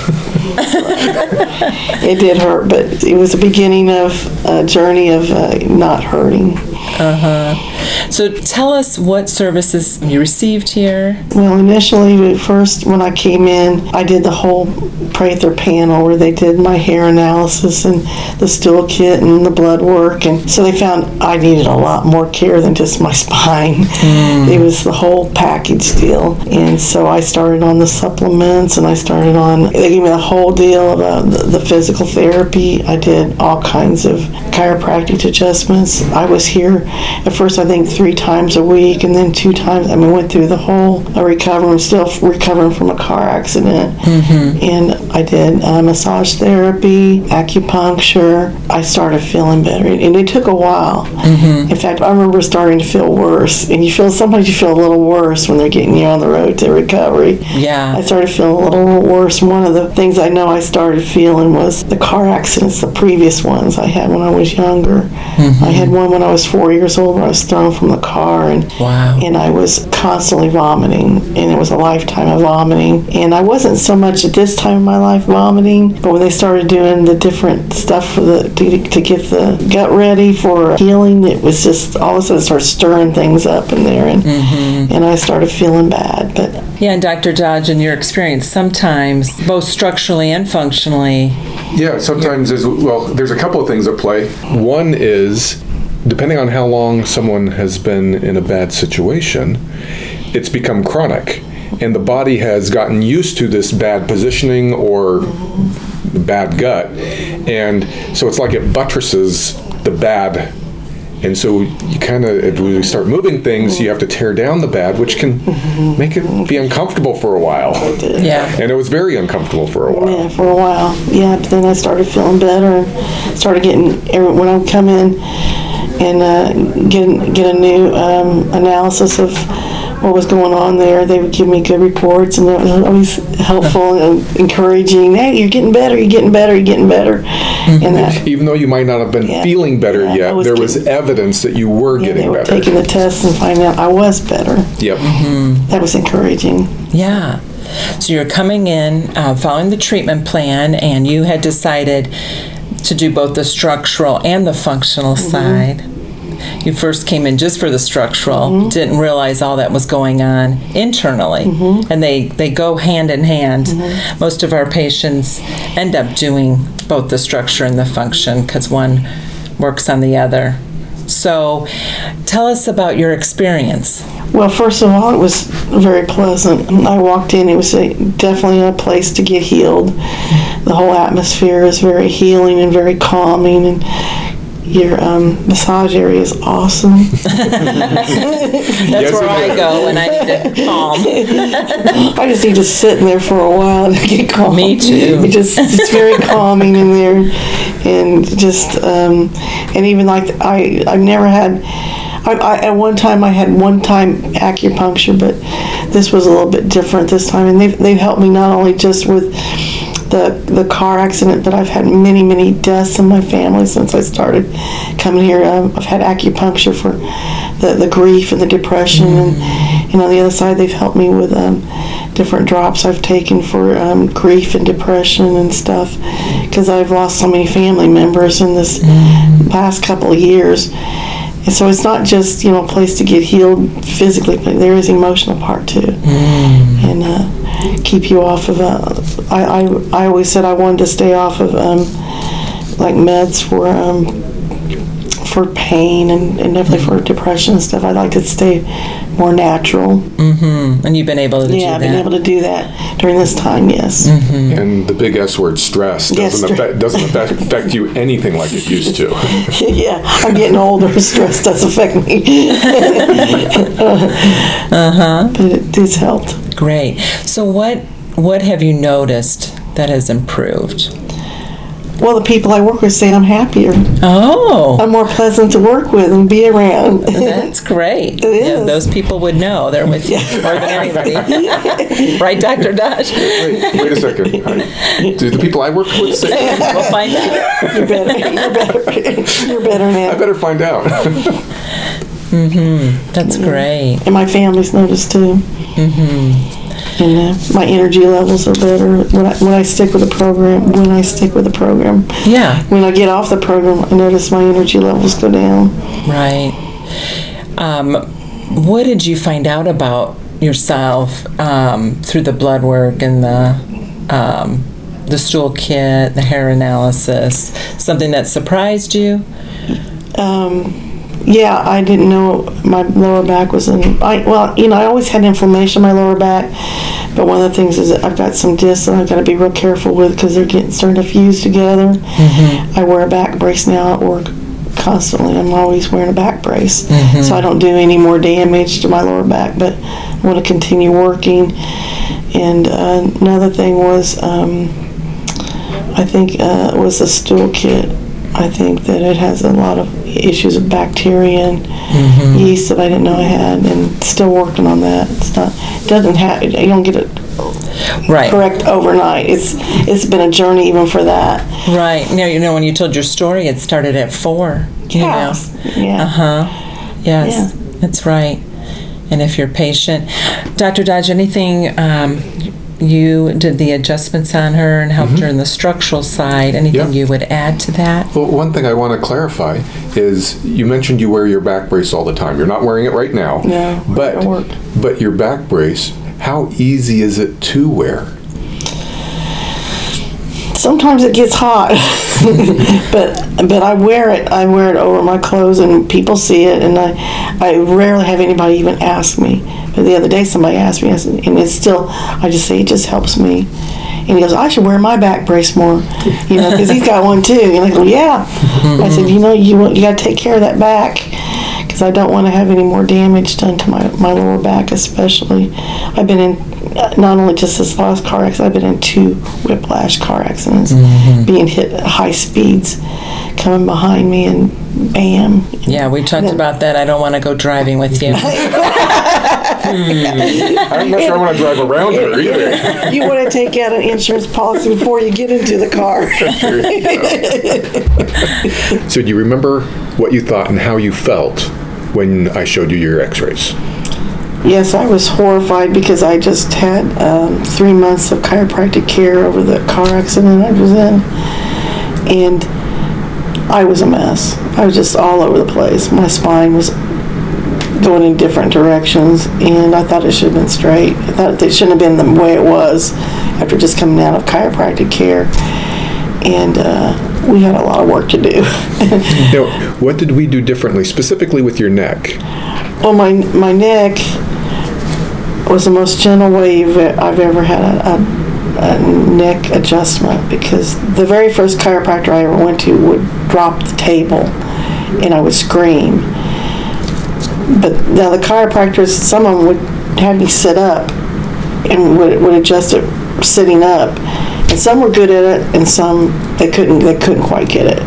It did hurt, but it was the beginning of a journey of uh, not hurting. Uh-huh. So tell us what services you received here. Well, initially, first, when I came in, I did the whole Prather panel where they did my hair analysis and the stool kit and the blood work. And so they found I needed a lot more care than just my spine. Mm. It was the whole package deal. And so I started on the supplements and I started on, they gave me the whole deal about the, the physical therapy. I did all kinds of chiropractic adjustments. I was here at first, I think, three times a week, and then two times. I mean, went through the whole recovery. I'm still recovering from a car accident. Mm-hmm. And I did uh, massage therapy, acupuncture. I started feeling better, and it took a while. Mm-hmm. In fact, I remember starting to feel worse, and you feel, sometimes you feel a little worse when they're getting you on the road to recovery. Yeah. I started feeling a little worse. One of the things I know I started feeling was the car accidents, the previous ones I had when I was younger. Mm-hmm. I had one when I was four years old where I was thrown from the car, and wow. and I was constantly vomiting, and it was a lifetime of vomiting. And I wasn't so much at this time of my life vomiting, but when they started doing the different stuff for the to, to get the gut ready for healing, it was just all of a sudden started stirring things up in there, and mm-hmm. and I started feeling bad. But yeah, and Doctor Dodge, in your experience, sometimes both structurally and functionally. Yeah, sometimes there's, well, there's a couple of things at play. One is depending on how long someone has been in a bad situation, it's become chronic. And the body has gotten used to this bad positioning or bad gut. And so it's like it buttresses the bad. And so you kind of, if we start moving things, you have to tear down the bad, which can make it be uncomfortable for a while. Yeah. And it was very uncomfortable for a while. Yeah, for a while. Yeah, but then I started feeling better and started getting, every- when I would come in and uh, get, get a new um, analysis of what was going on there, they would give me good reports, and it was always helpful and encouraging. Hey, you're getting better, you're getting better, you're getting better. And that, Even though you might not have been Yeah. feeling better Yeah, I yet, was there was getting- evidence that you were yeah, they getting were better. taking the tests and finding out I was better. Yep. That was encouraging. Yeah. So you're coming in, uh, following the treatment plan, and you had decided to do both the structural and the functional side. You first came in just for the structural, didn't realize all that was going on internally, and they, they go hand in hand. Most of our patients end up doing both the structure and the function because one works on the other. So tell us about your experience. Well, first of all, it was very pleasant. I walked in, it was a, definitely a place to get healed. The whole atmosphere is very healing and very calming, and your um, massage area is awesome. That's Yes, where it I is. go when I need to calm. I just need to sit in there for a while to get calm. Me too. It just, it's very calming in there, and just, um, and even like I, I've never had. I, I, at one time, I had one-time acupuncture, but this was a little bit different this time, and they've they've helped me not only just with the the car accident, but I've had many many deaths in my family since I started coming here. Um, I've had acupuncture for the the grief and the depression, and and on the other side, they've helped me with um, different drops I've taken for um, grief and depression and stuff, because I've lost so many family members in this past couple of years. And so it's not just, you know, a place to get healed physically, but there is emotional part too. And uh, keep you off of, uh, I, I, I always said I wanted to stay off of um, like meds for um, for pain and, and definitely for depression and stuff. I'd like to stay more natural. Mm-hmm. And you've been able to do Yeah, I've that. been able to do that during this time, yes. And the big S word, stress, Yes, doesn't stre- affect doesn't affect, affect you anything like it used to. Yeah, I'm getting older. Stress does affect me. uh-huh. But it has helped. Great. So what what have you noticed that has improved? Well, the people I work with say I'm happier. Oh, I'm more pleasant to work with and be around. that's great. It Yeah, is. those people would know. They're with you more than anybody. Right, Doctor Dodge? Wait, wait a second. I- Do the people I work with say that? We'll find out. You're better. You're better. You're better I now. better find out. That's great. And my family's noticed too. Mm-hmm. And uh, my energy levels are better when I, when I stick with the program. When I stick with the program. Yeah, When I get off the program, I notice my energy levels go down. right. Um, what did you find out about yourself um, through the blood work and the um, the stool kit, the hair analysis? Something that surprised you? Um, yeah, I didn't know my lower back was in. I well, you know, I always had inflammation in my lower back, but one of the things is that I've got some discs that I've got to be real careful with because they're getting starting to fuse together. Mm-hmm. I wear a back brace now at work constantly. I'm always wearing a back brace, Mm-hmm. so I don't do any more damage to my lower back. But I want to continue working. And uh, another thing was, um, I think uh, was the stool kit. I think that it has a lot of issues of bacteria and Mm-hmm. yeast that I didn't know I had, and still working on that. It's not, it doesn't have, you don't get it Right. correct overnight. It's it's been a journey even for that. Right. Now, you know, when you told your story, it started at four. You Yeah. know? Yeah. Uh-huh. Yes, Yeah. that's right. And if you're patient. Doctor Dodge, anything um, you did the adjustments on her and helped her in the structural side, anything Yeah. you would add to that? Well, one thing I want to clarify is you mentioned you wear your back brace all the time. You're not wearing it right now. No, but I work. but your back brace, how easy is it to wear? Sometimes it gets hot, but but I wear it. I wear it over my clothes, and people see it. And I I rarely have anybody even ask me. But the other day, somebody asked me, I said, and it's still. I just say it just helps me. And he goes, I should wear my back brace more, you know, because he's got one too. And I go, yeah. I said, you know, you you got to take care of that back, because I don't want to have any more damage done to my, my lower back, especially. I've been in, not only just this last car accident, I've been in two whiplash car accidents, mm-hmm. being hit at high speeds, coming behind me, and bam. Yeah, we talked then, about that. I don't want to go driving with you. I'm not sure I want to drive around her either. You want to take out an insurance policy before you get into the car. So do you remember what you thought and how you felt when I showed you your x-rays? Yes, I was horrified because I just had um, three months of chiropractic care over the car accident I was in. And I was a mess. I was just all over the place. My spine was going in different directions, and I thought it should have been straight. I thought it shouldn't have been the way it was after just coming out of chiropractic care. And uh, we had a lot of work to do. Now, what did we do differently, specifically with your neck? Well, my my neck was the most gentle way you've, I've ever had a, a, a neck adjustment, because the very first chiropractor I ever went to would drop the table and I would scream. But now the chiropractors, some of them would have me sit up and would, would adjust it sitting up. And some were good at it, and some they couldn't they couldn't quite get it.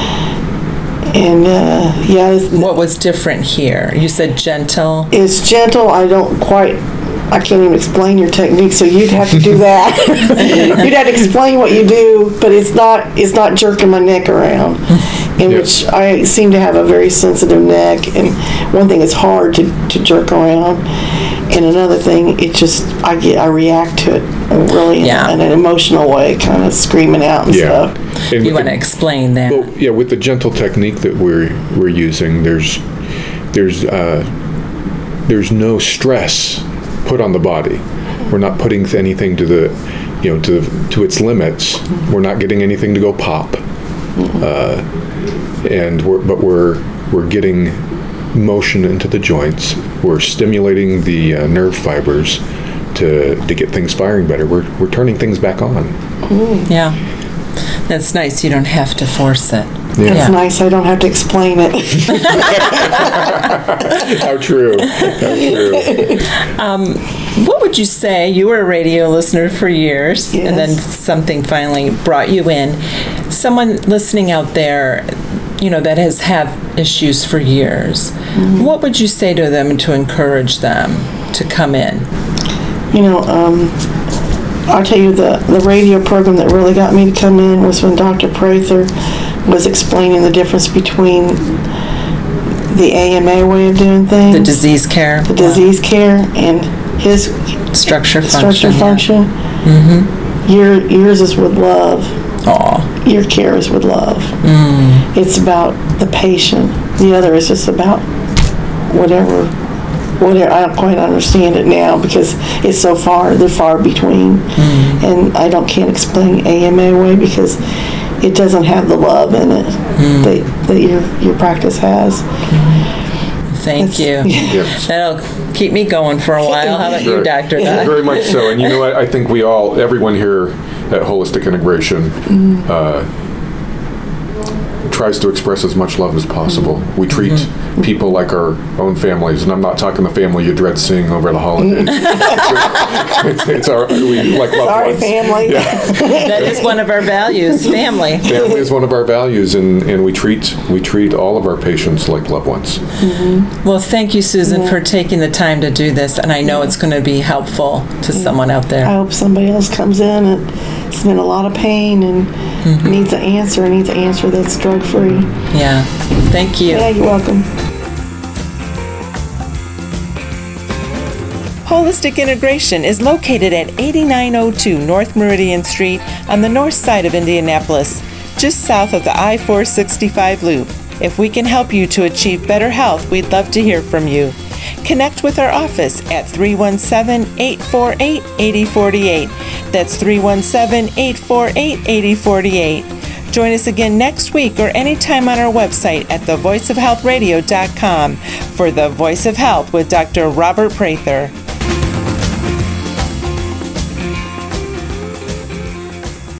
And uh, yeah. What was different here? You said gentle. It's gentle. I don't quite. I can't even explain your technique, so you'd have to do that. You'd have to explain what you do, but it's not it's not jerking my neck around, in yep. which I seem to have a very sensitive neck. And one thing, it's hard to, to jerk around, and another thing, it just I get I react to it really yeah. in, in an emotional way, kind of screaming out and yeah. stuff. And you want to explain that? Well, yeah, with the gentle technique that we're we're using, there's there's uh, there's no stress put on the body. We're not putting anything to the, you know, to to its limits. We're not getting anything to go pop, uh, and we're, but we're we're getting motion into the joints. We're stimulating the uh, nerve fibers to to get things firing better. We're we're turning things back on. Mm. Yeah, that's nice. You don't have to force it. Yeah. That's nice. I don't have to explain it. How true. How true. Um, what would you say? You were a radio listener for years, yes. and then something finally brought you in. Someone listening out there, you know, that has had issues for years, mm-hmm. what would you say to them to encourage them to come in? You know, um, I'll tell you, the, the radio program that really got me to come in was when Doctor Prather was explaining the difference between the A M A way of doing things, the disease care, the disease wow. care, and his structure function. Structure function. Yeah. Mm-hmm. Your yours is with love. Aw. Your care is with love. Mm. It's about the patient. The other is just about whatever. Whatever. I don't quite understand it now because it's so far. They're far between, mm. and I don't can't explain A M A way because it doesn't have the love in it mm. that, that your your practice has. Thank That's, you. Yeah. That'll keep me going for a while. How about sure. you, Doctor Doc? Very much so. And you know, I, I think we all, everyone here at Holistic Integration, mm. uh, tries to express as much love as possible. Mm-hmm. We treat mm-hmm. people like our own families, and I'm not talking the family you dread seeing over the holidays. it's, it's our we like loved Sorry, ones. family. Yeah. That is one of our values, family. Family is one of our values, and, and we treat we treat all of our patients like loved ones. Mm-hmm. Well, thank you, Susan, yeah. for taking the time to do this, and I know yeah. it's going to be helpful to yeah. someone out there. I hope somebody else comes in and is in a lot of pain and mm-hmm. needs an answer, needs an answer that's drug free. Yeah. Thank you. Yeah, you're welcome. Holistic Integration is located at eighty-nine oh two North Meridian Street on the north side of Indianapolis, just south of the I four sixty-five loop. If we can help you to achieve better health, we'd love to hear from you. connect with our office at three one seven, eight four eight, eight zero four eight. That's three one seven, eight four eight, eight zero four eight. Join us again next week or anytime on our website at the voice of health radio dot com for The Voice of Health with Doctor Robert Prather.